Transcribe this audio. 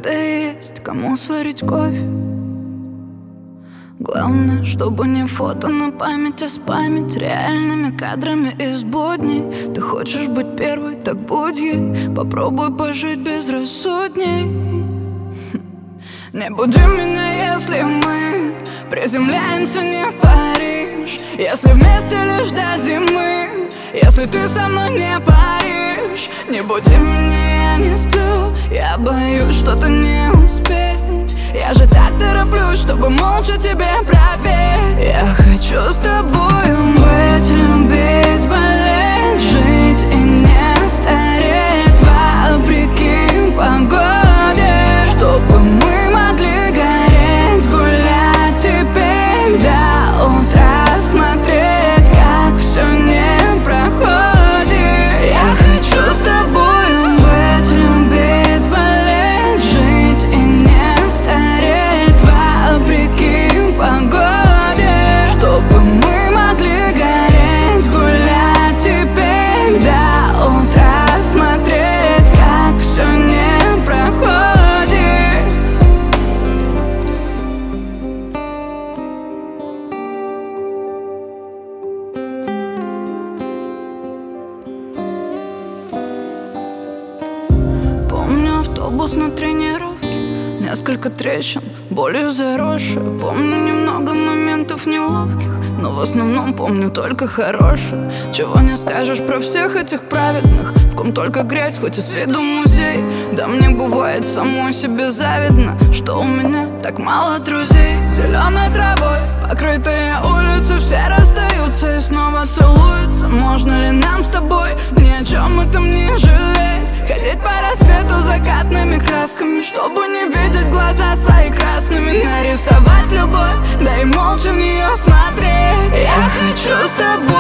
всегда есть кому сварить кофе. Главное, чтобы не фото на память, а спамить реальными кадрами из будней. Ты хочешь быть первой, так будь ей. Попробуй пожить безрассудней. Не буди меня, если мы приземляемся не в Париж. Если вместе лишь до зимы, если ты со мной не паришь. Не буди меня, я не сплю. Я боюсь что-то не успеть. Я же так тороплюсь, чтобы молча тебе пропеть. Я хочу с тобою быть, любить, болеть, жить и не стареть вопреки погоде. Чтобы мы могли гореть, гулять теперь до утра, смотреть, как все не проходит. Я хочу с тобою быть, любить, болеть, жить и не стареть вопреки погоде. Чтобы мы могли гореть, гулять теперь до утра, смотреть, как все не проходит. Помню автобус на тренировке, несколько трещин, болью заросшие. Помню немного моментов неловких, но в основном помню только хорошее. Чего не скажешь про всех этих праведных, в ком только грязь, хоть и с виду музей. Да мне бывает самой себе завидно, что у меня так мало друзей. Зеленой травой покрытые улицы, все расстаются и снова целуются. Можно ли нам с тобой ни о чем этом не жалеть? Ходить по рассвету закатными красками, чтобы не видеть глаза свои красными. Нарисовать любовь, да и молча в нее смотреть. Я хочу с тобой